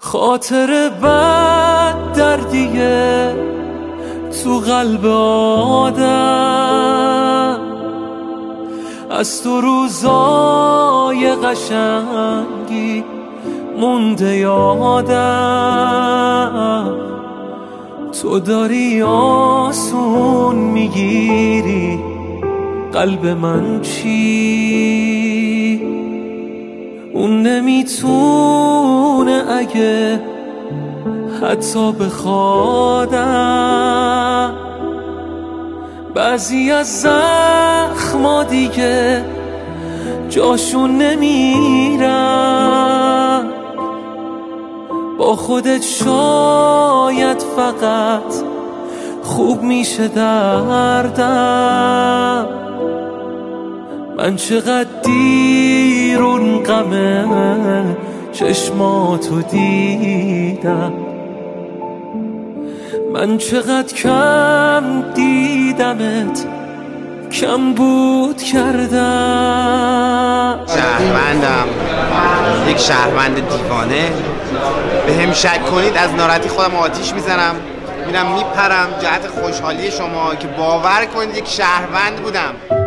خاطر بد دردیه تو قلب آدم، از تو روزای قشنگی مونده یادم. تو داری آسون میگیری قلب من چی؟ اون نمیتونه اگه حتی بخوادم. بعضی از زخما دیگه جاشون نمیرم، با خودت شاید فقط خوب میشه دردم. من چقدر دیر اون غم چشماتو دیدم، من چقدر کم دیدمت، کم بود کردم. شهروندم، یک شهروند دیوانه. به هم شک کنید از ناراحتی خودم آتیش میزنم، میرم میپرم جهت خوشحالی شما که باور کنید یک شهروند بودم.